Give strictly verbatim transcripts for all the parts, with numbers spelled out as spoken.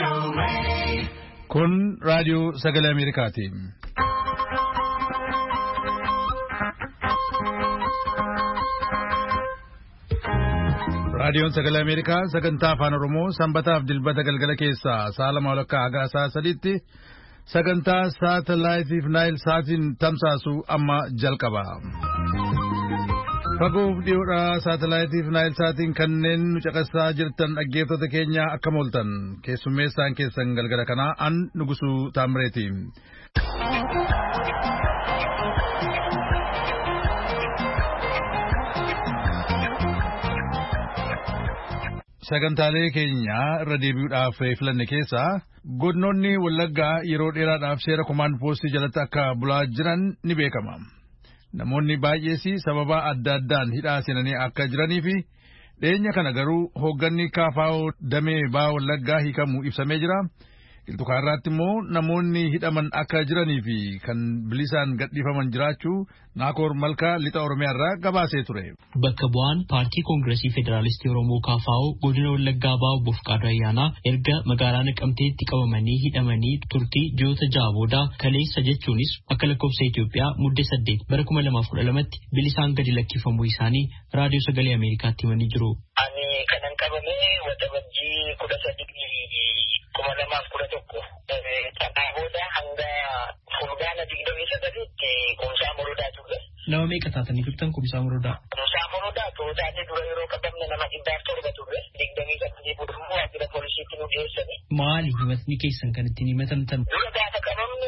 Kun raadiyoo sagalee Ameerikaati. Raadiyoon sagalee Ameerikaa sagantaa afaan Oromoo sanbataaf dilbata galgala keessaa sa'a lama walakkaa haga sa'a sadiitti sagantaa saatalaayitiif naayil saatiin tamsaasu amma jalqaba. Fagoof dhiyoodhaa saatalaayitiif naayil saatiin kanneen nu caqasaa jirtan dhaggeeffattoota keenya akkam ooltan keessummeessaan keessan galgala kanaa an Nugusuu Taamreeti. Sagantaalee keenya irra deebi'uudhaaf filanne keessaa godinoonni Wallaggaa yeroo dheeraadhaaf seera komaand poostii jalatti akka bulaa jiran ni beekama. Namoonni baay'ees sababa adda addaan hidhaa seenanii akka jiranii fi dhiyeenya kana garuu hoogganni kaafaa'oo damee ba'aa Wallaggaa hiikamuu ibsamee jira. Iltukaarraatti immoo namoonni hidhaman akka jiranii fi kan bilisaan gadhiifaman jiraachuu Naakoor Malkaa lixa Oromiyaarraa gabaasee ture. Bakka bu'aan paartii Koongireesii Federaalistii Oromoo kaafaa'oo godina Wallaggaa ba'aa obbo Fiqaaduu Ayyaanaa erga magaalaa Naqamteetti qabamanii hidhamanii turtii ji'oota ja'a booda kaleessa jechuunis akka lakkoofsa Itoophiyaa muddee saddeet bara kuma lamaaf kudha lamatti bilisaan gadi lakkifamuu isaanii raadiyoo sagalee Ameerikaatti himanii jiru. Ani kanan qabamee waxabajjii kudha sadii kuma lamaaf kudha tokko kanaa booda hanga fulbaana digdamii sagaliitti Kumsaa Morodaa ture. Nama meeqa taatanii turtan Kumsaa Morodaa? Kumsaa Morodaa tootaatti dura yeroo qabamne nama dhibbaaf torba ture. Digdamii sagalii booda immoo waajjira poolisiitti nu dhiyeessani. Maali himatni keessan kan ittiin himatamtan? Dura gaafa qabamne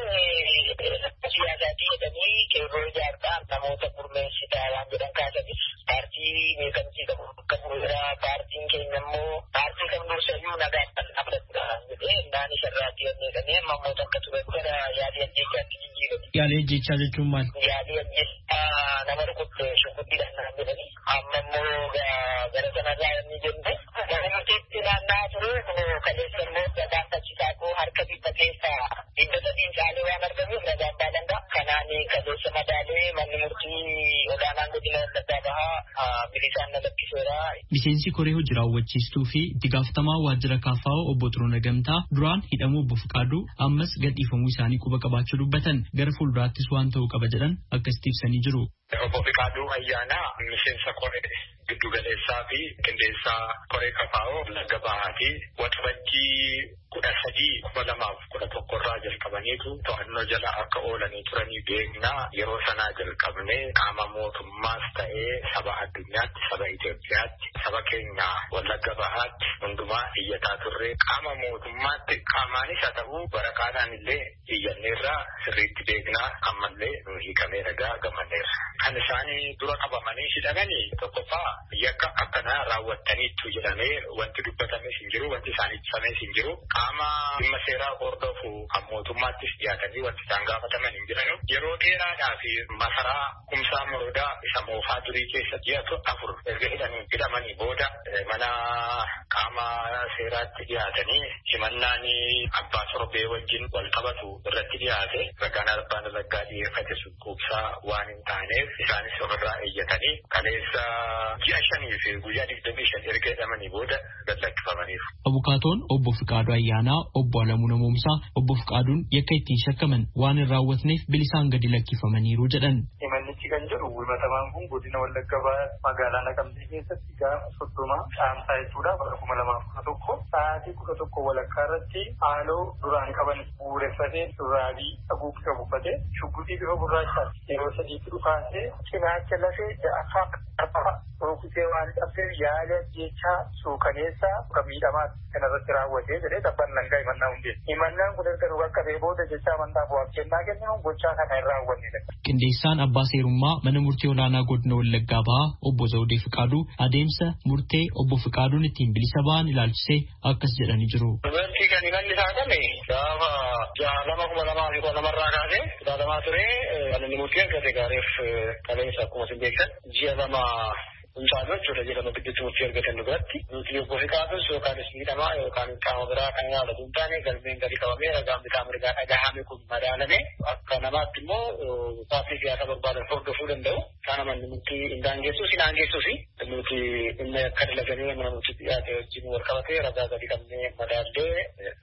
siyaasaatii jedhanii qeerroo ijaartaa namoota gurmeessitaa waan jedhan kaasanii paartii beekamtii qabu akka bu'uuraa paartiin keenya immoo paartii kan dursayyuu nagaan kan dhaabbatudha jedhee naani sarraatti jedhanii mammoota akka ture gara yaalii ajjeechaatti jijjiirame. Yaalii ajjeechaa jechuun maal? Yaalii ajjeechaa nama dhukkubte shukuttiidhaan naan jedhanii amma immoo gara sanarraa inni jenne gara nuti naanna'aa ture kaleessa immoo gadaan tachisaakuu harka bibba keessaa dhibba sadiin caalee waan argamuuf nagaan baalangaa kanaan kaleessa madaalee manni murtii olaanaan godina Wallaggaa bahaa bilisaan na lakkiseera. Miseensi koree hojii raawwachiistuu fi itti gaafatamaa waajjira kaafaa'oo obbo Xiroona Gamtaa duraan hidhamuu obbo Fiqaaduu ammas gadhiifamuu isaanii quba qabaachuu dubbatan gara fuulduraattis waan ta'uu qaba jedhan akkasitti ibsanii jiru. Obbo Fiqaaduu Ayyaanaa miseensa koree giddu galeessaa fi qindeessaa koree kaafaa'oo Wallagga bahaati waxabajjii kudha sadii kuma lamaaf kudha tokkorraa jalqabaniitu to'annoo jala akka oolanii turanii beeknaa yeroo sanaa jalqabnee qaama mootummaas ta'ee saba addunyaatti saba Itoophiyaatti saba keenya Wallagga bahaatti hundumaa iyyataa turre qaama mootummaatti qaamaanis haa ta'uu waraqaadhaan illee iyyanneerraa sirriitti beeknaa ammallee nu hiikamee nagaa gammanneerra. Kan isaanii dura qabamanii hidhamanii tokkoffaa yakka akkanaa raawwattaniittu jedhamee wanti dubbatames hin jiru wanti isaanii ibsames hin jiru. Qaama dhimma seeraa hordofu kan mootummaattis dhiyaatanii wanti isaan gaafataman hin jiran yeroo dheeraadhaa fi masaraa Kumsaa Morodaa isa moofaa durii keessa ji'atu afur erga hidhanii hidhamanii booda mana qaama seeraatti dhiyaatanii himannaan abbaa torbee wajjin wal qabatu irratti dhiyaate ragaan abbaan ragaa dhiyeeffate sukkuubsaa waan hin taaneef isaanis ofirraa eeyyatanii kaleessa ji'a shanii fi guyyaa digdamii shan erga hidhamanii booda gad lakkifamaniiru. Abukaatoon obbo Fiqaaduu Ayyaanaa obbo Alamuu Namoomsaa obbo Fiqaaduun yakka ittiin shakkaman waan hin raawwatneef bilisaan gadi lakkifamaniiru jedhan. Himannichi kan jedhu himatamaan kun godina Wallagga bahaa magaalaa Naqamtee keessatti gaafa soddoma caamsaa jechuudha bara kuma lamaaf kudha tokko sa'aatii kudha tokko walakkaa irratti haaloo duraan qaban bu'uureffatee shurraabii haguuggii qabu uffatee shugguxii bifa gurraachaan yeroo sadiitti dhufaasee cinaacha lafee ja'affaa arfafa rukutee waan dhabdeef yaala jechaa suukaneessaa kan miidhamaa kanarratti raawwatee jedhee tabbaan langaa himannaa hundee himannaan kun erga dhugaa qabee booda jechaa amantaa bu'aaf kennaa kennu gochaa kana hin raawwannedha. Qindeessaan abbaa seerummaa mana murtii olaanaa godina Wallaggaa bahaa obbo Zawudee Fiqaaduu adeemsa murtee obbo Fiqaaduun ittiin bilisa ba'an ilaalchisee akkas jedhanii jiru. Dubartii kan himanni isaa kame gaafa ja'a lama kuma lamaa fi kudha lamarraa kaasee ilaalamaa ture kan murtii argate gaariif kaleessa akkuma isin beektan ji'a lama Unsaanoo jechuudha jedhama biddeetti murtii argatan duratti nuti obbo Fiqaaduus yookaanis miidhamaa yookaan qaama biraa kan yaadatu hin taane galmeen gadi qabamee ragaan bitaa mirgaa dhagahame kun madaalame akka namaatti immoo paartii siyaasaa barbaadan hordofuu danda'u. Kana manni murtii hin daangeessu si daangeessu fi nuti inni akka dalaganii mana murtii dhiyaate wajjin wal qabatee ragaa gadi qabnee madaallee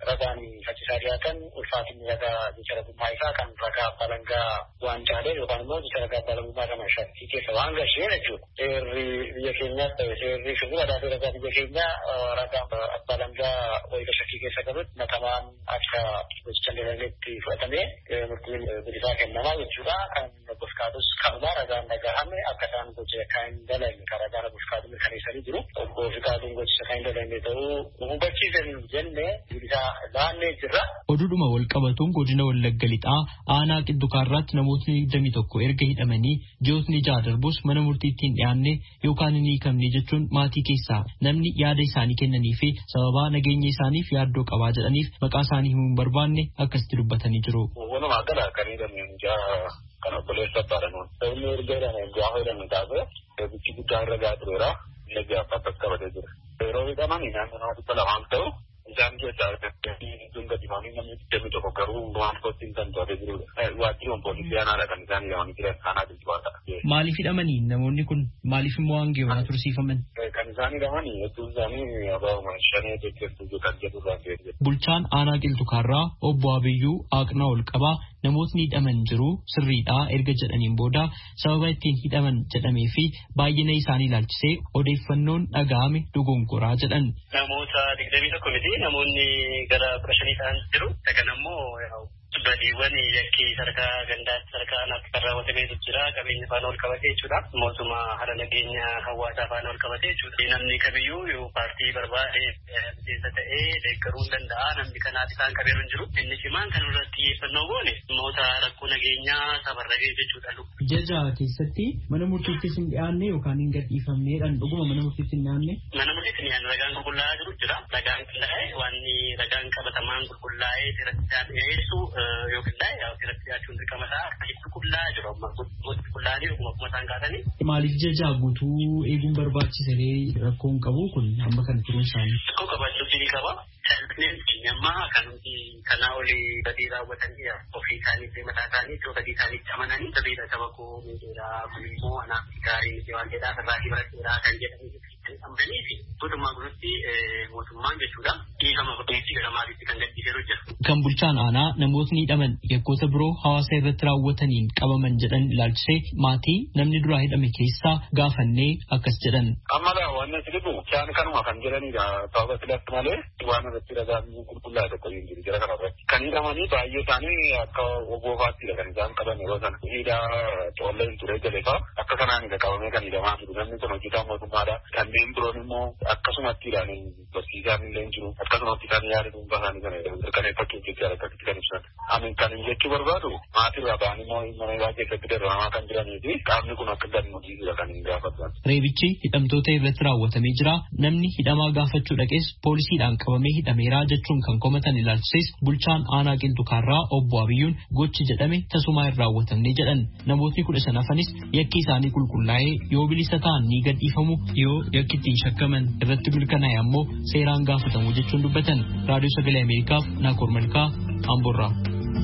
ragaan faccisaa dhiyaatan ulfaatinni ragaa jecha ragummaa isaa kan ragaa abbaa alangaa waan caalee yookaan immoo jecha ragaa abbaa alangummaa kana shakkii keessa waan gashee jechuudha. Seerri biyya keenyaas ta'e seerri shubuu aadaa fi ragaa biyya keenyaa ragaa abbaa alangaa wayita shakkii keessa qabutti matamaan akka gocha dalageetti fudhatamee murtiin bilisaa kennamaa jechuudha. Kan buskaatus kanuma ragaan dhagahame akka isaan gocha kan dalagne kan ragaa buskaatu mirkaneessanii jiru. Obbo Fikaaduun gocha kan dalagne ta'uu hubachiisan jennee bilisaa laannee jirra. Oduudhuma wal qabatuun godina Wallagga Lixaa aanaa Qiddukaarraatti namootni digdamii tokko erga hidhamanii ji'ootni ja'a darbus mana murtiitti hin dhiyaanne yookaan hin hiikamne jechuun maatii keessaa namni yaada isaanii kennanii fi sababaa nageenya isaaniif yaaddoo qabaa jedhaniif maqaa isaanii himuu hin barbaanne akkasitti dubbatanii jiru. Walumaa gala kan hidhamne ja'a kan obboleessa baaranuun sabni erga hidhamne ja'a hidhamne taate bichi guddaa irra gahaa tureera inni gaafa akkas qabatee jira. Yeroo hidhaman naannoo dhibba lamaan ta'u isaan keessaa dunga dimaanii namni digdamii tokko garuu waan kottiin kan to'atee jirudha. Waajjiroon poolisii aanaadha kan isaan hidhamanii jiran aanaa jilbaadha. Maaliif hidhamanii namoonni kun maaliif immoo hangeewwan tursiifaman? Kan isaan hidhamanii hedduun isaanii abaa'uma shanee deeggartuu kan jedhurraa ta'e. Bulchaan aanaa Qilxukaarraa obbo Abiyyuu Aaqnaa ol qabaa namootni hidhaman jiru sirriidhaa erga jedhaniin booda sababa ittiin hidhaman jedhamee fi baay'ina isaanii ilaalchisee odeeffannoon dhaga'ame dogongoraa jedhan. Namoota digdamii tokko miti namoonni gara kudha shanii ta'an jiru. Dagan ammoo badiiwwan yakkii sadarkaa gandaatti sadarkaa aanaatti kan raawwatamee jira. Qabeenya faana ol qabatee jechuudha. Mootummaa haala nageenya hawaasaa faana ol qabatee jechuudha. Namni kamiyyuu yoo paartii barbaade miseensa ta'ee deeggaruu hin danda'a. Namni kanaaf isaan qabeeru hin jiru. Inni cimaan kan irratti xiyyeeffannoo goone namoota rakkoo nageenyaa safarragee jechuudha. Jaja keessatti mana murtiittis hin dhiyaanne yookaan hin gadhiifamneedhaan dhuguma mana murtiitti hin dhiyaanne. Mana murtiitti hin dhiyaanne ragaan qulqullaa'aa jiru jira. Ragaan qulqullaa'ee waan ragaan qabatamaan qulqullaa'ee irratti dhiyeessu yookiin yaa irratti dhiyaachuun dirqamadha. Akkasitti qulqullaa'aa jiru amma qulqullaa'anii akkuma akkuma isaan kaasanii. Maaliif jajaa guutuu eeguun barbaachisee rakkoon qabu kun amma kan turuun isaanii? Rakkoo qabaachuutti ni qaba. Nyammaa kan kanaa olii badii raawwatanii ofii isaanii mataa isaanii iddoo badii isaaniitti amananii sabiidha saba koo miidheeraa kun immoo anaaf gaarii miti waan jedhaa sarraatii baratteeraa kan jedhanii amananii fi mootummaa guututti mootummaan jechuudha dhiifama qoteetti gara maaliitti kan gadhiiseeru jira. Kan bulchaan aanaa namootni hidhaman yakkoota biroo hawaasa irratti raawwataniin qabaman jedhan ilaalchisee maatii namni duraa hidhame keessaa gaafannee akkas jedhan. Ammalaa waan natti dhibu isaan kanuma kan jedhanidha sababa filatti malee waan irratti ragaan qulqullaa'e tokko hin jiru jira kanarratti. Kan hidhamanii baay'ee isaanii akka oboofaatti kan isaan qaban yeroo sana hidhaa coolla hin ture jalefa akka kanaanidha qabamee kan hidhamaa jiru namni kun hojjetaa mootummaadha. Kanneen biroon immoo akkasumatti ilaalan barsiisaan illee hin jiru akkasumatti kan yaada dhuunfaa isaanii kana mirkaneeffachuuf jecha akkasitti kan ibsan. Amin kan hin jechuu barbaadu maatirraa ba'anii immoo mana isaa keessatti darbamaa kan jiranii fi qaamni kun akka gadi hojiisudha kan hin gaafatan. Reebichi hidhamtoota irratti raawwatamee jira. Namni hidhamaa gaafachuu dhaqes poolisiidhaan qabamee hidhameeraa jechuun kan komatan ilaalchises bulchaan aanaa Qilxukaarraa obbo Abiyyuun gochi jedhame tasumaa hin raawwatamne jedhan. Namootni kudha shan hafanis yakki isaanii qulqullaa'ee yoo bilisa ta'an ni gadhiifamu yoo yakki ittiin shakkaman irratti mirkanaa'e ammoo seeraan gaafatamu jechuun dubbatan. Raadiyoo Sagalee Ameerikaaf Naakoor Malkaa Amborraa.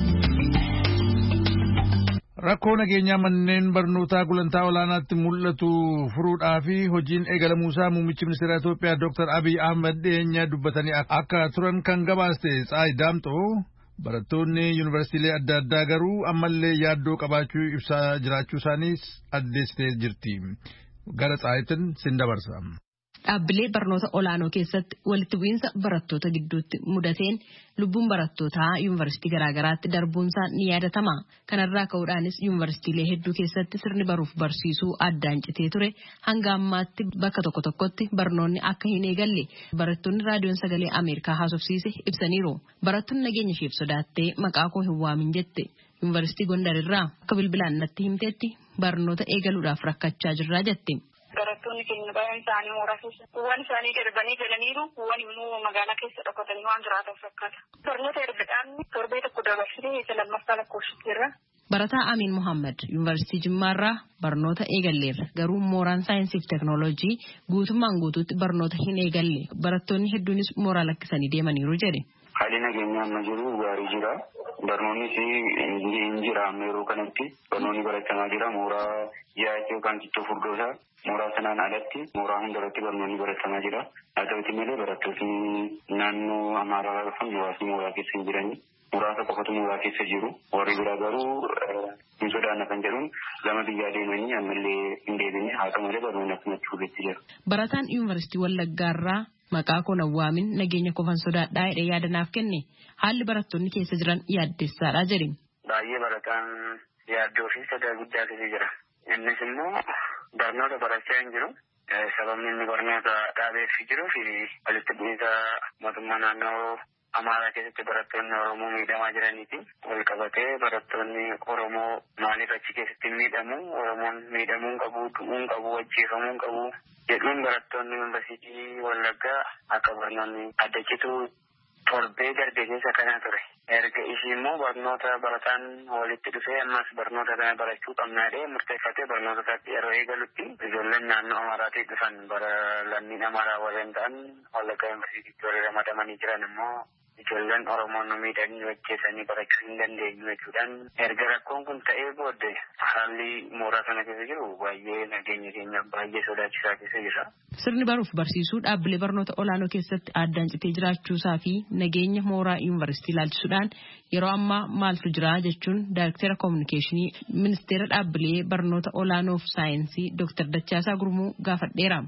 Rakkoo nageenyaa manneen barnootaa gulantaa olaanaatti mul'atu furuudhaa fi hojiin eegalamuusaa muummichi ministeera Itoophiyaa Dooktar Abiy Ahmed dhiyeenya dubbatanii akka turan kan gabaaste Tsaayi Daamxoo barattoonni yuunivarsiitiilee adda addaa garuu ammallee yaaddoo qabaachuu ibsaa jiraachuu isaaniis addeessitee jirti. Gara Tsaayitiin sin dabarsa. Dhaabbilee barnoota olaanoo keessatti walitti bu'iinsa barattoota gidduutti mudateen lubbuun barattootaa yuunivarsiitii garaagaraatti darbuunsaa ni yaadatama. Kanarraa ka'uudhaanis yuunivarsiitiilee hedduu keessatti sirni baruuf barsiisuu addaan citee ture hanga ammaatti bakka tokko tokkotti barnoonni akka hin eegalle barattoonni raadiyoon sagalee Ameerikaa haasofsiise ibsaniiru. Barattoonni nageenya isheef sodaattee maqaa koo hin waamin jette. Yuunivarsiitii Gondarirraa akka bilbilaan natti himteetti barnoota eegaluudhaaf rakkachaa jirraa jette. Barattoonni keenya baay'een isaanii mooraa keessa kuuwwan isaanii darbanii galaniiru kuuwwan immoo magaalaa keessa dhokatanii waan jiraatan fakkaata. Barnoota ergadhaan torbee tokko dabarsitee isa lammaffaa lakkoofsiteerra. Barataa Amin Muhammad Yuunivarsiitii Jimmaarraa barnoota eegalleerra garuu mooraan saayinsii fi teknooloojii guutummaan guutuutti barnoota hin eegalle barattoonni hedduunis mooraa lakkisanii deemaniiru jedhe. haalli nageenyaa amma jiru gaarii jira. Barnoonni hin jira amma yeroo kanatti barnoonni baratamaa jira. Mooraa yaa'ii yookaan kittoo furdoosaa mooraa sanaan alatti mooraa hundarratti barnoonni baratamaa jira. Haa ta'uuti malee barattoonni naannoo Amaaraa dhufan muraasni mooraa keessa hin jirani. Muraasa qofatu mooraa keessa jiru. Warri biraa garuu hin sodaanna kan jedhuun gama biyyaa deemanii ammallee hin deebine haa ta'u malee barnoonni akkumatti fuuletti jira. Barataan Yuunivarsiitii Wallaggaarraa maqaa koo nawwaamin nageenya qofan sodaadhaa jedhee yaada naaf kenne haalli barattoonni keessa jiran yaaddessaadha jedhe. Baay'ee barataan yaaddoo fi sodaa guddaa keessa jira. Innis immoo barnoota barachaa hin jiru. Sababni inni barnoota dhaabeef jiruu fi walitti bu'iinsa mootummaa naannoo Amaaraa keessatti barattoonni Oromoo miidhamaa jiraniiti. Wal qabatee barattoonni Oromoo maaliif achi keessatti miidhamu? Oromoon miidhamuu hin qabu, du'uu hin qabu, ajjeefamuu hin qabu jedhuun barattoonni Yuunivarsiitii Wallaggaa akka barnoonni addachitu torbee darbe keessa kana ture. Erga ishii immoo barnoota barataan walitti dhufee ammas barnoota kana barachuu qabnaadhee murteeffatee barnoota isaatti yeroo eegalutti ijoolleen naannoo Amaaraatii dhufan bara lammiin Amaaraa warreen ta'an Wallaggaa Yuunivarsiitiitti warri ramadamanii jiran immoo ijoolleen Oromoon nu miidhanii hojjetanii barachuu hin dandeenyu jechuudhaan erga rakkoon kun ta'ee booddee haalli mooraa sana keessa jiru baay'ee nageenya keenya baay'ee sodaachisaa keessa jira. Sirni baruuf barsiisuu dhaabbilee barnoota olaanoo keessatti addaan citee jiraachuusaa fi nageenya mooraa yuunivarsiitii ilaalchisuudhaan yeroo ammaa maaltu jira jechuun Daayirektara Koominikeeshinii Ministeera Dhaabbilee Barnoota Olaanoof Saayinsii Dooktar Dachaasaa Gurmuu gaafadheera.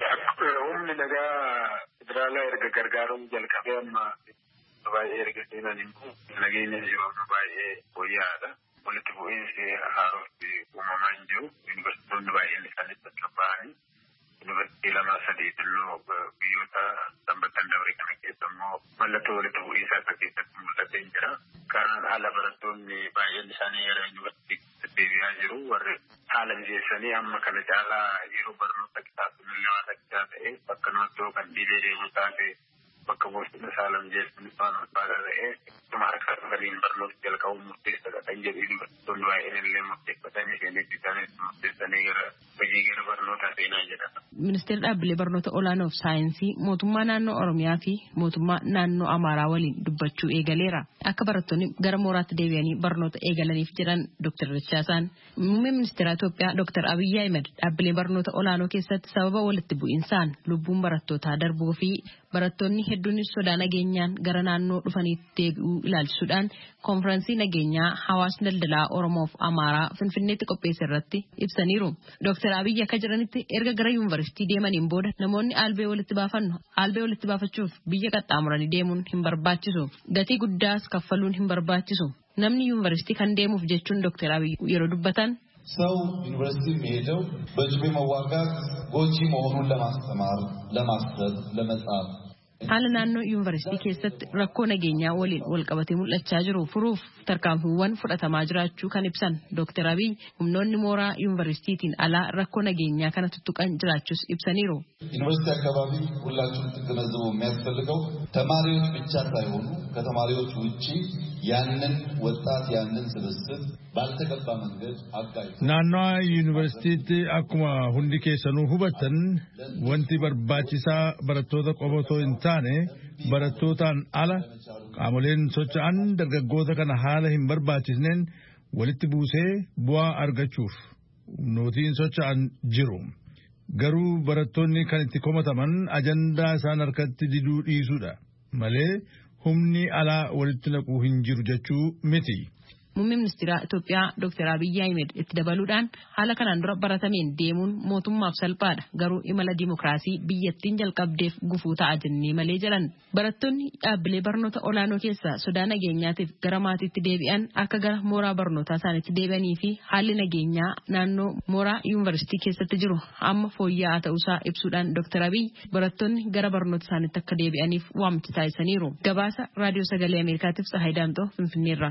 Humni nagaa federaalaa erga gargaaruun jalqabee amma baay'ee erga seenan immoo nageenya yeroo baay'ee fooyya'aadha. Walitti bu'iinsi haarootti uumamaa hin jiru. Yuunivarsiitonni baay'een isaanii bakka ba'anii yuunivarsiitii lamaa sadii illoo biyyoota sanbatan dabre kana keessa immoo mallattoo walitti bu'iinsaa akka keessatti mul'atee hin jira. Kanaan ala barattoonni baay'een isaanii yeroo yuunivarsiitii deebi'aa jiru. Warri haala mijeessanii amma kana caalaa yeroo barnoota kitaabonni waan rakkisaa ta'e bakka noottoo kan dhiibee deemu taate bakka boostina saalam jechuun waan barbaada ta'ee dhuma harkaa waliin barnoota jalqabuun murteessaadha kan jedhu yuunivarsiitonni baay'een illee murteeffatanii seenetti isaanii murteessanii gara hojii gara barnootaa seenaa jedhama. Ministeerri Dhaabbilee Barnoota Olaanoo fi Saayinsii mootummaa naannoo Oromiyaa fi mootummaa naannoo Amaaraa waliin dubbachuu eegaleera. Akka barattoonni gara mooraatti deebi'anii barnoota eegalaniif jedhan Dooktar Dachaasaan muummee ministeera Itoophiyaa Dooktar Abiyyi Ahmed dhaabbilee barnoota olaanoo keessatti sababa walitti bu'insaan lubbuun barattootaa darbuu fi barattoonni hedduun sodaa nageenyaan gara naannoo dhufaniitti deebi'uu ilaalchisuudhaan konfiraansii nageenyaa hawaasni daldalaa Oromoof Amaaraa Finfinneetti qopheesse irratti ibsaniiru. Dooktar Abiyyi akka jiranitti erga gara yuunivarsiitii deemaniin booda namoonni albee walitti baafannu albee walitti baafachuuf biyya qaxxaamuranii deemuun hin barbaachisu. Gatii guddaas kaffaluun hin barbaachisu. Namni yuunivarsiitii kan deemuuf jechuun Dooktar Abiyyi yeroo dubbatan ሰው ዩኒቨርሲቲ የሚሄደው በጅቤ መዋጋት ጎጂ መሆኑን ለማስተማር ለማሰብ ለመጻፍ haala naannoo yuunivarsiitii keessatti rakkoo nageenyaa waliin walqabatee mul'achaa jiru furuuf tarkaanfiiwwan fudhatamaa jiraachuu kan ibsan Dooktar Abiyyi humnoonni mooraa yuunivarsiitiitiin alaa rakkoo nageenyaa kana tuttuqan jiraachuus ibsaniiru. ዩኒቨርሲቲ አካባቢ ሁላችሁም ትገነዘቡ የሚያስፈልገው ተማሪዎች ብቻ ሳይሆኑ ከተማሪዎች ውጪ ያንን ወጣት ያንን ስብስብ ባልተገባ መንገድ አጋይ naannoo yuunivarsiitiitti akkuma hundi keessanuu hubattan wanti barbaachisaa barattoota qofa otoo hin taane barattootaan ala qaamoleen socho'an dargaggoota kana haala hin barbaachisneen walitti buusee bu'aa argachuuf humnootiin socho'an jiru. Garuu barattoonni kan itti komataman ajandaa isaan harkatti diduu dhiisuudha malee humni alaa walitti naquu hin jiru jechuu miti. Muummee ministeera Itoophiyaa Dooktar Abiyyi Ahmed itti dabaluudhaan haala kanaan dura baratameen deemuun mootummaaf salphaadha garuu imala dimokiraasii biyyattiin jalqabdeef gufuu ta'a jennee malee jedhan. Barattoonni dhaabbilee barnoota olaanoo keessaa sodaa nageenyaatiif gara maatiitti deebi'an akka gara mooraa barnootaa isaaniitti deebi'anii fi haalli nageenyaa naannoo mooraa yuunivarsiitii keessatti jiru amma fooyya'aa ta'uusaa ibsuudhaan Dooktar Abiyyi barattoonni gara barnoota isaaniitti akka deebi'aniif waamicha taasisaniiru. Gabaasa Raadiyoo Sagalee Ameerikaatiif Tsahaay Daamtoo Finfinneerraa.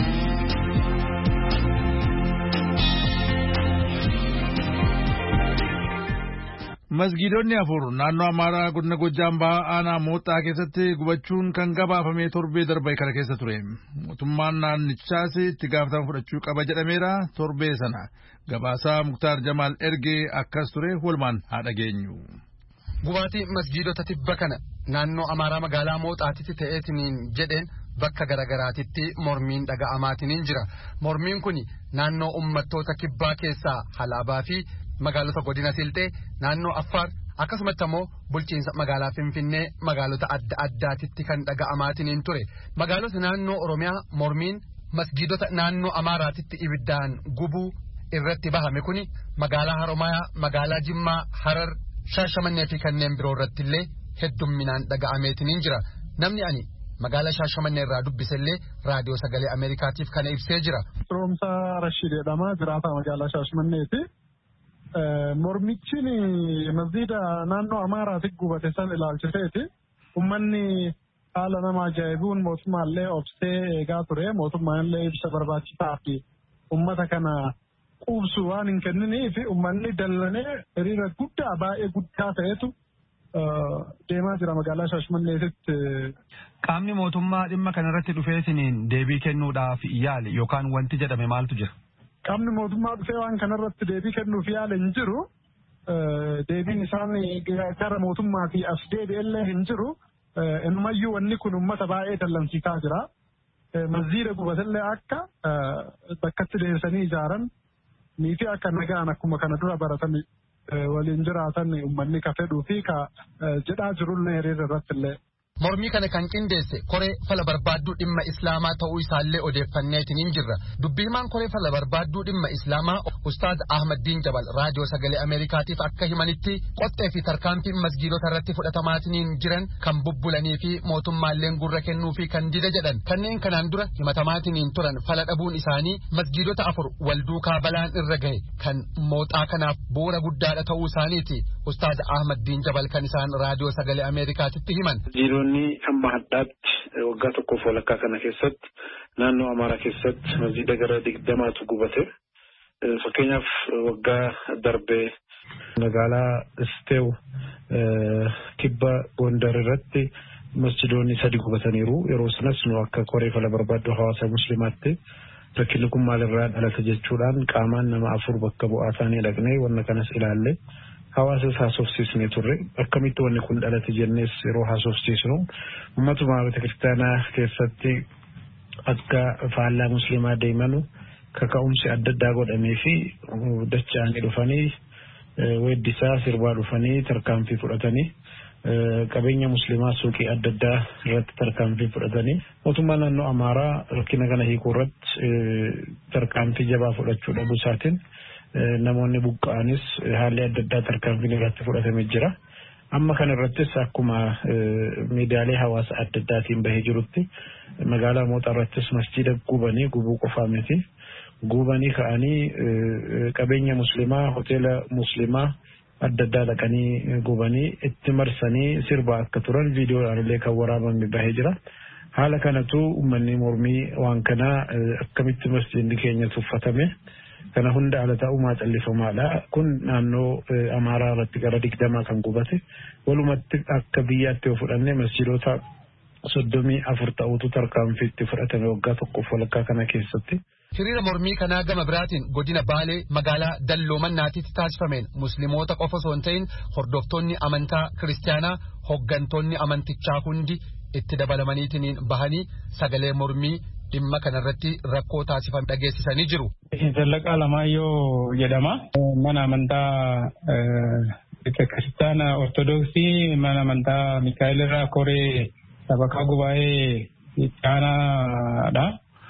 Masgiidonni afur naannoo Amaaraa godina Gojjaam Bahaa aanaa Mooxaa keessatti gubachuun kan gabaafame torbee darbe kana keessa ture. Mootummaan naannichaas itti gaafatama fudhachuu qaba jedhameera. Torbee sana gabaasaa Muktaar Jamaal ergee akkas ture walumaan haa dhageenyu. gubaatii masjiidota tibba kana naannoo Amaaraa magaalaa Mooxaatitti ta'eetiniin jedheen bakka garagaraatitti mormiin dhaga'amaatiniin jira. Mormiin kun naannoo ummattoota kibbaa keessaa Halaabaa fi magaalota godina Silxee, naannoo Affaar akkasumas immoo bulchiinsa magaalaa Finfinnee magaalota adda addaatitti kan dhaga'amaatiniin ture. Magaalota naannoo Oromiyaa mormiin masjiidota naannoo Amaaraatitti ibiddaan gubuu irratti bahame kuni magaalaa Haromayaa, magaalaa Jimmaa, Harar, Shaashamannee fi kanneen biroo irratti illee heddumminaan dhaga'ameetiniin jira. Namni ani magaalaa Shaashamannee irraa dubbisellee raadiyoo sagalee Ameerikaatiif kana ibsee jira. Roomsaa Rashid jedhama, jiraataa magaalaa Shaashamanneeti. Mormichiin masjiida naannoo Amaaraatti gubate san ilaalchiseeti. Uummanni haala nama ajaa'ibuun mootummaallee obsee eegaa ture. Mootummaallee ibsa barbaachisaa fi uummata kana quubsu waan hin kenniniif uummanni dallanee hiriira guddaa baay'ee guddaa ta'etu deemaa jira magaalaa Shaashamanneetitti. Qaamni mootummaa dhimma kanarratti dhufeesiniin deebii kennuudhaaf yaale yookaan wanti jedhame maaltu jira? Qaamni mootummaa dhufee waan kanarratti deebii kennuuf yaale hin jiru. Deebiin isaan gara mootummaa fi as deebi'ellee hin jiru. Inumayyuu wanni kun uummata baay'ee dallansiisaa jira. Masjiida gubatellee akka bakkatti deebisanii ijaaran niifi akka nagaan akkuma kana dura baratanii waliin jiraatan uummanni ka fedhuu fi ka jedhaa jirullee hiriira irratti illee. Mormii kana kan qindeesse koree fala barbaadduu dhimma Islaamaa ta'uu isaallee odeeffanneetiin jirra. Dubbii himaan koree fala barbaadduu dhimma Islaamaa Ustaaz Ahmaddiin Jabal raadiyoo sagalee Ameerikaatiif akka himanitti qoxxee fi tarkaanfiin masjiidota irratti fudhatamaatiin jiran kan bubbulanii fi mootummaalleen gurra kennuu fi kan dida jedhan. Kanneen kanaan dura himatamaatiin turan fala dhabuun isaanii masjiidota afur wal duukaa balaan irra gahe kan mooxaa kanaaf bu'uura guddaadha ta'uu isaaniiti. Ustaaz Ahmaddiin Jabal kan isaan raadiyoo sagalee Ameerikaatitti himan. Jiironni amma haddaatti waggaa tokkoof walakkaa kana keessatti naannoo Amaaraa keessatti masjiida gara digdamaatu gubate. Fakkeenyaaf waggaa darbee magaalaa Isteew kibba Gondar irratti masjidoonni sadi gubataniiru. Yeroo sanas nu akka koree fala barbaaddu hawaasa muslimaatti rakkinni kun maalirraa dhalata jechuudhaan qaamaan nama afur bakka bu'aa isaanii dhaqnee wanna kanas ilaalle. Hawaasa haasofsiisnee turre akkamitti wanni kun dhalate jennees yeroo haasofsiisnu ummatuma biyya kiristaanaa keessatti akka faallaa musliimaa deemanu kaka'umsi adda addaa godhamee fi dacha'anii dhufanii weeddisaa sirbaa dhufanii tarkaanfii fudhatanii qabeenya musliimaa suuqii adda addaa irratti tarkaanfii fudhatanii mootummaa naannoo Amaaraa rakkina kana hiikuu irratti tarkaanfii jabaa fudhachuu dhabuu isaatiin namoonni buqqa'anis haalli adda addaa tarkaanfiin irratti fudhatamee jira. Amma kana irrattis akkuma miidiyaalee hawaasa adda addaatiin bahee jirutti magaalaa Mooxaa irrattis masjiida gubanii gubuu qofaa miti. Gubanii ka'anii qabeenya musliimaa hoteela musliimaa adda addaa dhaqanii gubanii itti marsanii sirbaa akka turan viidiyoodhaan illee kan waraabame bahee jira. Haala kanatu uummanni mormii waan kanaa akkamitti masjiidni keenya tuffatame. Kana hunda ala ta'umaa callifamaadha. Kun naannoo Amaaraa irratti gara digdamaa kan gubate. Walumatti akka biyyaatti yoo fudhanne masjiidota soddomii afur ta'utu tarkaanfiitti fudhatame waggaa tokkoof walakkaa kana keessatti. Hiriira mormii kanaa gama biraatiin godina Baalee magaalaa Dalloomannaatitti taasifameen musliimoota qofa osoo hin ta'in hordoftoonni amantaa kiristaanaa hoggantoonni amantichaa hundi itti dabalamaniitiin bahanii sagalee mormii dhimma kanarratti rakkoo taasifan dhageessisanii jiru. Zallaqaa Lamaayyoo jedhama. Mana amantaa kiristaana ortodoksii mana amantaa Mikaa'el irraa koree sabakaa gubaa'ee caanaadha.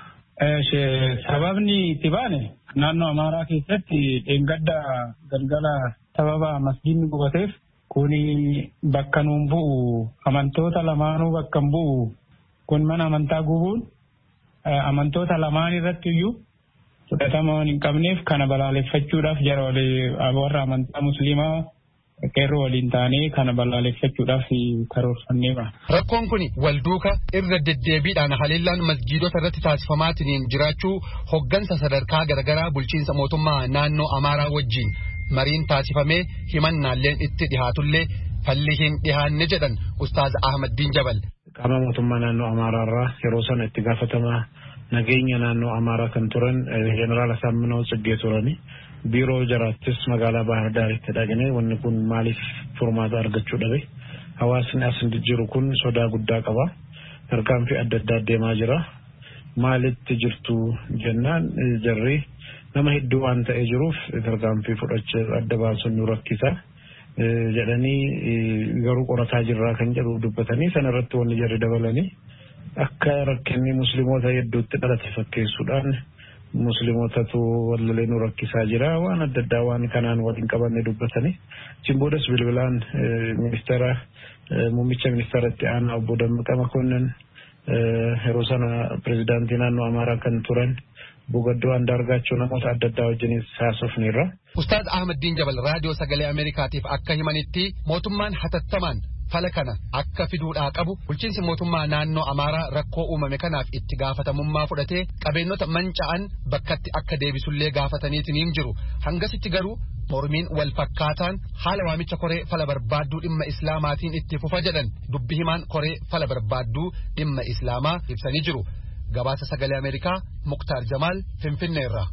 Sababni itti baane naannoo Amaaraa keessatti dheengadda galgala sababa masjiidni gubateef kuni bakka nuun bu'u amantoota lamaanuu bakka hin bu'u kun mana amantaa gubuun amantoota lamaan irratti iyyuu fudhatama waan hin qabneef kana balaaleffachuudhaaf jara warra amantaa musliimaa qeerroo waliin taanee kana balaaleffachuudhaaf karoorfannee ba'a. Rakkoon kun walduuka irra deddeebiidhaan haleellaan masjiidota irratti taasifamaatiin jiraachuu hoggansa sadarkaa garaagaraa bulchiinsa mootummaa naannoo Amaaraa wajjin mariin taasifamee himannaalleen itti dhihaatullee falli hin dhihaanne jedhan Ustaaz Ahmaddiin Jabal. Qaama mootummaa naannoo Amaaraa irraa yeroo sana itti gaafatamaa nageenya naannoo Amaaraa kan turan Jeneraal Asaaminoo Tsiggee turani. biiroo jaraattis magaalaa Bahar Daaritti dhaqnee wanni kun maaliif furmaata argachuu dhabe hawaasni as jiru kun sodaa guddaa qaba tarkaanfii adda addaa deemaa jira maalitti jirtu jennaan jarri nama hedduu waan ta'ee jiruuf tarkaanfii fudhachuu adda baasuun nu rakkisa jedhanii garuu qorataa jirraa kan jedhu dubbatanii sanarratti wanni jarri dabalanii akka rakkinni musliimoota hedduutti dhalate fakkeessuudhaan musliimootatu wallalee nu rakkisaa jira waan adda addaa waan kanaan waliin qabanne dubbatanii Chimboodas bilbilaan ministeera muummicha ministeeratti aanaa obbo Dammaqaa Makonnin yeroo sana pirezidaantii naannoo Amaaraa kan turan Bugaddoo Andaargaachoo namoota adda addaa wajjinis haasofneerra. Ustaaz Ahmadiin Jabal raadiyoo sagalee Ameerikaatiif akka himanitti mootummaan hatattamaan fala kana akka fiduudhaa qabu bulchiinsi mootummaa naannoo Amaaraa rakkoo uumame kanaaf itti gaafatamummaa fudhatee qabeenyota manca'an bakkatti akka deebisullee gaafataniitiin jiru hangasitti garuu mormiin wal fakkaataan haala waamicha koree fala barbaadduu dhimma islaamaatiin itti fufa jedhan dubbi himaan koree fala barbaadduu dhimma islaamaa ibsanii jiru gabaasa sagalee Ameerikaa Muktaar Jamaal Finfinneerraa.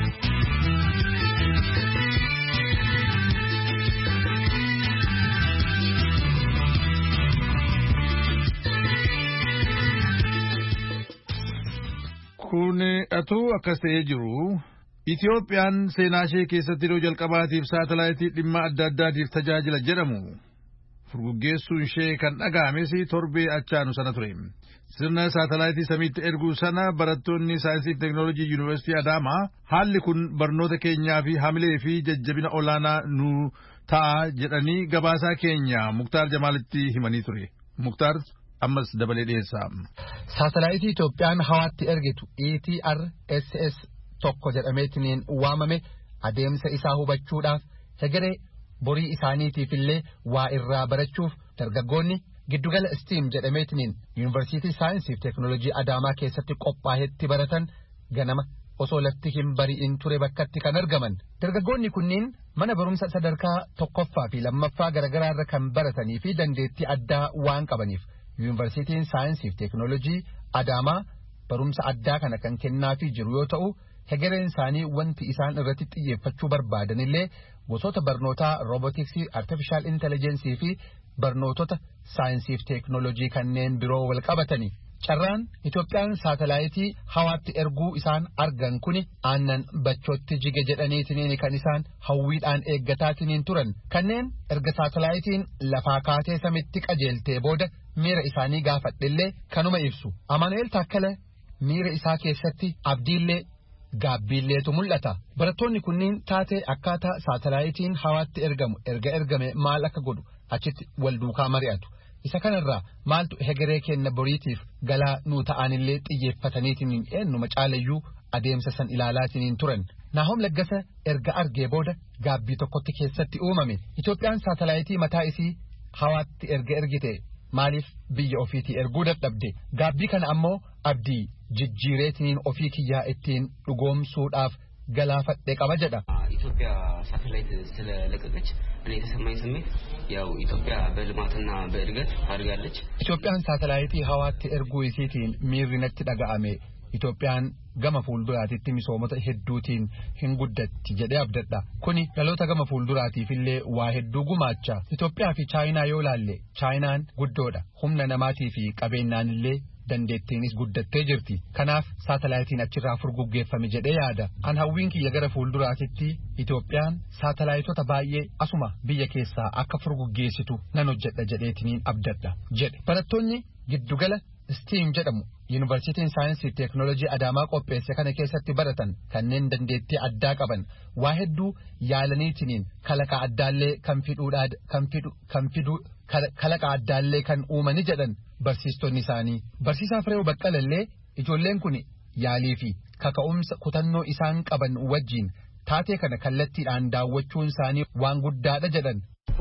Kun atuu akkas ta'ee jiru Itoophiyaan seenaa ishee keessatti yeroo jalqabaatiif saatalaayitii dhimma adda addaatiif tajaajila jedhamu furguggeessuun ishee kan dhaga'ames torbee achaanu sana ture. Sirna saatalaayitii samiitti erguu sana barattoonni saayinsii fi teeknooloojii yuunivarsiitii Adaamaa haalli kun barnoota keenyaa fi hamilee fi jajjabina olaanaa nu ta'a jedhanii gabaasaa keenya Muktaar Jamaalitti himanii ture. Muktaar ammas dabalee dhiyeessa. Saatalaayitii Itoophiyaan hawaatti ergitu E T R S S tokko jedhameetiin waamame adeemsa isaa hubachuudhaaf hegeree borii isaaniitiif illee waa irraa barachuuf dargaggoonni giddugala STEAM jedhameetiin yuunivarsiitii saayinsii fi teeknooloojii Adaamaa keessatti qophaa'etti baratan ganama osoo lafti hin bari'in ture bakkatti kan argaman. Dargaggoonni kunniin mana barumsa sadarkaa tokkoffaa fi lammaffaa garagaraarra kan baratanii fi dandeettii addaa waan qabaniif yuunivarsiitiin saayinsii fi teeknooloojii Adaamaa barumsa addaa kana kan kennaafii jiru yoo ta'u hegereen isaanii wanti isaan irratti xiyyeeffachuu barbaadan illee gosoota barnootaa roobootiksii artifishaal intelligensii fi barnootota saayinsii fi teeknooloojii kanneen biroo wal qabatanii carraan Itoophiyaan saatalaayitii hawaatti erguu isaan argan kuni aannan bachootti jige jedhaniitiin kan isaan hawwiidhaan eeggataatiin turan kanneen erga saatalaayitiin lafaa kaatee samitti qajeeltee booda miira isaanii gaafadhellee kanuma ibsu Amanuel Takkala miira isaa keessatti abdiillee gaabbiilleetu mul'ata barattoonni kunniin taatee akkaataa saatalaayitiin hawaatti ergamu erga ergame maal akka godhu achitti wal duukaa mari'atu isa kanarraa maaltu hegeree kenna boriitiif galaa nuu ta'anillee xiyyeeffataniitiin eenyuma caalayyuu adeemsa san ilaalaatiin turan Naahom Laggasa erga argee booda gaabbii tokkotti keessatti uumame Itoophiyaan saatalaayitii mataa isii hawaatti erga ergite maaliif biyya ofiitii erguu dadhabde gaabbii kana ammoo abdii jijjiireetiin ofii kiyyaa ittiin dhugoomsuudhaaf galaafadhe qaba jedha. ኢትዮጵያ ሳተላይት ስለለቀቀች እኔ የተሰማኝ ስሜት ያው ኢትዮጵያ በልማትና በእድገት አድጋለች። ኢትዮጵያን ሳተላይtii hawaatti erguu isiitiin miirri natti dhaga'ame Itoophiyaan gama fuulduraatitti misoomota hedduutiin hin guddatti jedhee abdadha. Kuni dhaloota gama fuulduraatiif illee waa hedduu gumaacha. Itoophiyaa fi Chaayinaa yoo laalle Chaayinaan guddoodha. Humna namaatii fi qabeenyaan illee dandeettiinis guddattee jirti. Kanaaf saatalaayitiin achirraa furguggeeffame jedhee yaada. An hawwiin kiyya gara fuulduraatitti Itoophiyaan saatalaayitota baay'ee asuma biyya keessaa akka furguggeessitu nan hojjedha jedheetiniin abdadha jedhe. Barattoonni giddugala STEAM jedhamu yuunivarsiitiin saayinsii teeknooloojii Adaamaa qopheesse kana keessatti baratan kanneen dandeettii addaa qaban waa hedduu yaalaniitiniin kalaqa addaallee kan fiduudhaa kan fidu kan fidu kalaqa addaallee kan uumani jedhan barsiistonni isaanii. Barsiisaa Fireew Baqqalallee ijoolleen kun yaalii fi kaka'umsa kutannoo isaan qaban wajjin taatee kana kallattiidhaan daawwachuun isaanii waan guddaadha jedhan. program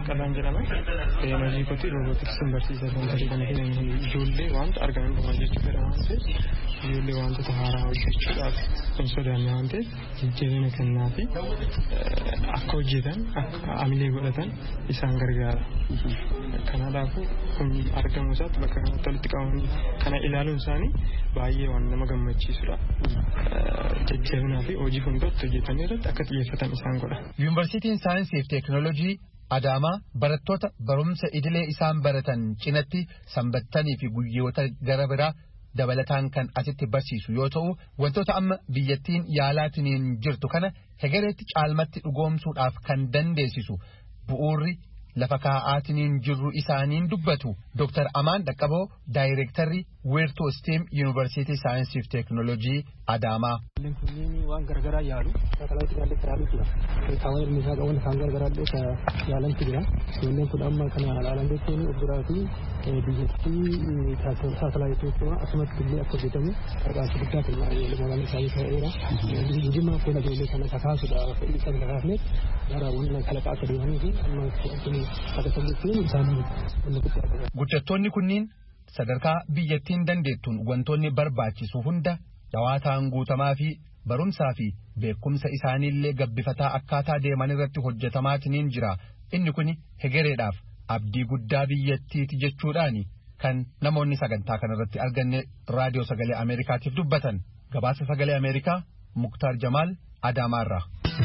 baqqalaan jedhama. Hojii kooti roobootiksiin barsiisaa kan ta'e kana kennan ijoollee wanta argaman dhuma jechuudha waan ta'eef ijoollee wantoota haaraa hojjechuudhaaf kan sodaanne waan ta'eef jijjiirama kennaa fi akka hojjetan akka amilee godhatan isaan gargaara. Kanaafuu kun argamu isaatti bakka kanatti walitti qabamanii kana ilaaluun isaanii baay'ee waan nama gammachiisudha. Jajjabinaa fi hojii hundaatti hojjetanii irratti akka xiyyeeffatan isaan godha. Yuunivarsiitiin Saayinsii fi Teekinooloojii Adaamaa barattoota barumsa idilee isaan baratan cinatti sanbattanii fi guyyoota gara biraa dabalataan kan asitti barsiisu yoo ta'u wantoota amma biyyattiin yaalaatiniin jirtu kana hegereetti caalmatti dhugoomsuudhaaf kan dandeessisu bu'uurri lafa kaa'aatiniin jirru isaaniin dubbatu Dooktar Amaan Dhaqqaboo daayireektarri Weertuu Steem Yuunivarsiitii Saayinsii fi Teekinooloojii Adaamaa. Kunniin waan garagaraa yaalu sakalaa itti ilaallee jira. Kaawwan ilmi isaa qaban isaan garagaraa yaalantu jira. Ijoolleen kun amma kana ilaalan jechuun of biraa fi biyyattii saatalaayitii asumatti illee akka hojjetamu qarqaarsa guddaa kennaa magaalaa isaanii ta'eera. Jijjiirama fuula ijoollee kana kakaasuudha fedhii kan kakaafneef gara wanna kalaqaa akka deemanii fi amma akka salleettiin isaanii guddattoonni kunniin sadarkaa biyyattiin dandeettuun wantoonni barbaachisu hunda dhawaataan guutamaa fi barumsaa fi beekumsa isaaniillee gabbifataa akkaataa deeman irratti hojjetamaatiniin jira. Inni kun hegereedhaaf abdii guddaa biyyattiiti jechuudhaani kan namoonni sagantaa kanarratti arganne raadiyoo sagalee Ameerikaatiif dubbatan. Gabaasa sagalee Ameerikaa Muktaar Jamaal Adaamaarraa.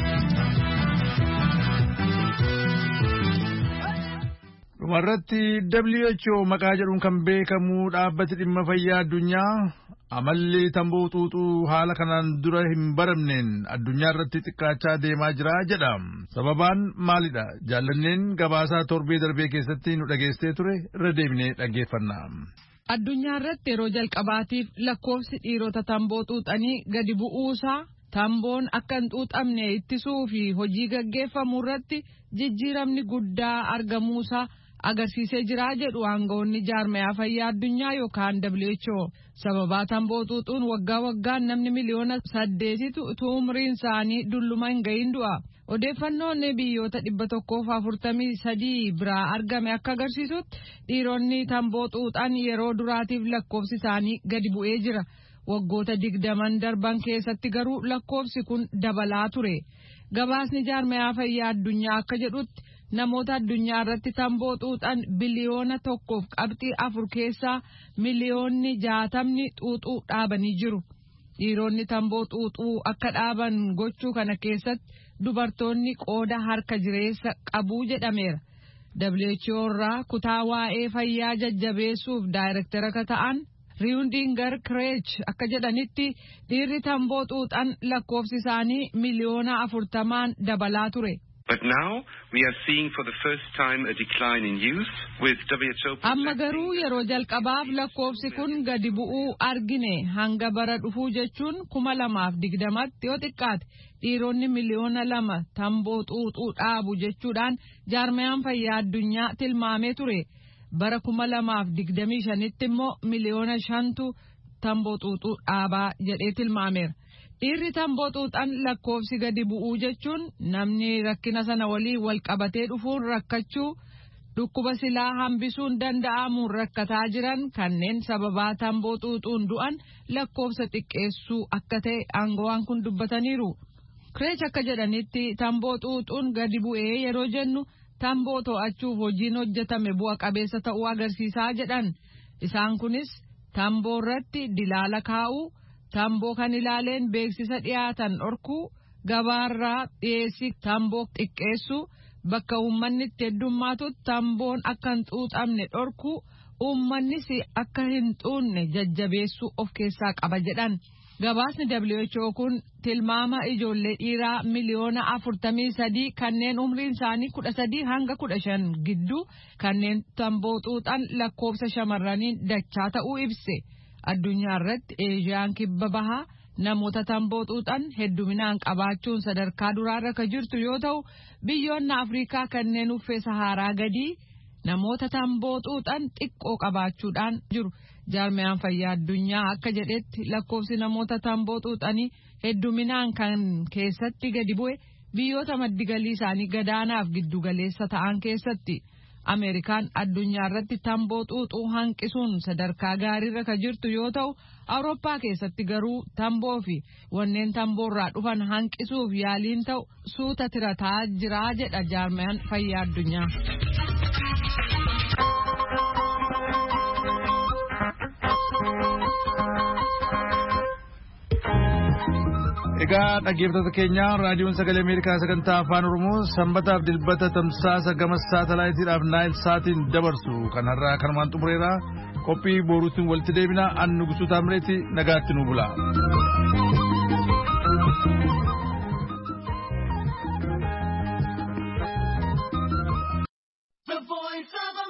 Dhumarratti W H O maqaa jedhuun kan beekamu dhaabbati dhimma fayyaa addunyaa amalli tamboo xuuxuu haala kanaan dura hin baramneen addunyaa irratti xiqqaachaa deemaa jira jedha. Sababaan maalidha? Jaallanneen gabaasaa torbee darbee keessatti nu dhageessee ture irra deebinee dhaggeeffanna. Addunyaa irratti yeroo jalqabaatiif lakkoofsi dhiirota tamboo xuuxanii gadi bu'uusaa tamboon akka hin xuuxamne ittisuu fi hojii gaggeeffamu irratti jijjiiramni guddaa argamuusaa agarsiisee jira jedhu aangawoonni jaarmayaa fayyaa addunyaa yookaan W H O. Sababaa tamboo xuuxuun waggaa waggaan namni miliyoona saddeetitu utuu umriin isaanii dulluma hin gahin du'a. Odeeffannoon biyyoota dhibba tokkoof afurtamii sadii biraa argame akka agarsiisutti dhiironni tamboo xuuxan yeroo duraatiif lakkoofsi isaanii gadi bu'ee jira. Waggoota digdaman darban keessatti garuu lakkoofsi kun dabalaa ture. Gabaasni jaarmayaa fayyaa addunyaa akka jedhutti namoota addunyaa irratti tamboo xuuxan biliyoona tokkoof qabxii afur keessaa miliyoonni jaatamni xuuxuu dhaabanii jiru. Dhiironni tamboo xuuxuu akka dhaaban gochuu kana keessatti dubartoonni qooda harka jireessa qabu jedhameera. W H O irraa kutaa waa'ee fayyaa jajjabeessuuf daayirektara akka ta'an Riundinger Kreech akka jedhanitti dhiirri tamboo xuuxan lakkoofsi isaanii miliyoona afurtamaan dabalaa ture. But now we are seeing for the first time a decline in youth with W H O. Amma garuu yeroo jalqabaaf lakkoofsi kun gadi bu'uu argine hanga bara dhufuu jechuun kuma lamaaf digdamatti yoo xiqqaate dhiironni miliyoona lama tamboo xuuxuu dhaabu jechuudhaan jaarmayaan fayyaa addunyaa tilmaamee ture. Bara kuma lamaaf digdamii shanitti immoo miliyoona shantu tamboo xuuxuu dhaabaa jedhee tilmaameera. Dhiirri tamboo xuuxan lakkoofsi gadi bu'uu jechuun namni rakkina sana walii wal qabatee dhufuun rakkachuu dhukkuba silaa hambisuun danda'amuun rakkataa jiran kanneen sababaa tamboo xuuxuun du'an lakkoofsa xiqqeessuu akka ta'e aangawaan kun dubbataniiru. Kireech akka jedhanitti tamboo xuuxuun gadi bu'ee yeroo jennu tamboo to'achuuf hojiin hojjetame bu'a qabeessa ta'uu agarsiisaa jedhan. Isaan kunis tamboo irratti dilaala kaa'uu. Tamboo kan ilaaleen beeksisa dhiyaatan dhorkuu, gabaarraa dhiyeessii tamboo xiqqeessuu, bakka uummanni itti heddummaatu tamboon akka hin xuuxamne dhorkuu, uummannis akka hin xuunne jajjabeessuu of keessaa qaba jedhan. Gabaasni W H O kun tilmaama ijoollee dhiiraa miliyoona afurtamii sadii kanneen umriin isaanii kudha sadii hanga kudha shan gidduu kanneen tamboo xuuxan lakkoofsa shamarraniin dachaa ta'uu ibse. Addunyaa irratti Eeshiyaan kibba bahaa namoota tamboo xuuxan hedduminaan qabaachuun sadarkaa duraarra kan jirtu yoo ta'u biyyoonni Afrikaa kanneen uffee Saharaa gadii namoota tamboo xuuxan xiqqoo qabaachuudhaan jiru. Jaarmayaan fayyaa addunyaa akka jedhetti lakkoofsi namoota tamboo xuuxanii hedduminaan kan keessatti gadi bu'e biyyoota maddigalii isaanii gadaanaaf giddugaleessa ta'an keessatti. Ameerikaan addunyaa irratti tamboo xuuxuu hanqisuun sadarkaa gaariirra ka jirtu yoo ta'u, Awurooppaa keessatti garuu tamboo fi wanneen tamboorraa dhufan hanqisuuf yaaliin ta'u suuta tirataa jira jedha jaarmayaan fayyaa addunyaa. Egaa dhaggeeffattoota keenya raadiyoon sagalee Ameerikaa sagantaa afaan Oromoo sanbataaf dilbata tamsaasa gama saatalaayitiidhaaf naayil saatiin dabarsu kanarraa kanumaan xumureera qophii boruutiin walitti deebina an Nugusuu Taamireeti nagaatti nu bula.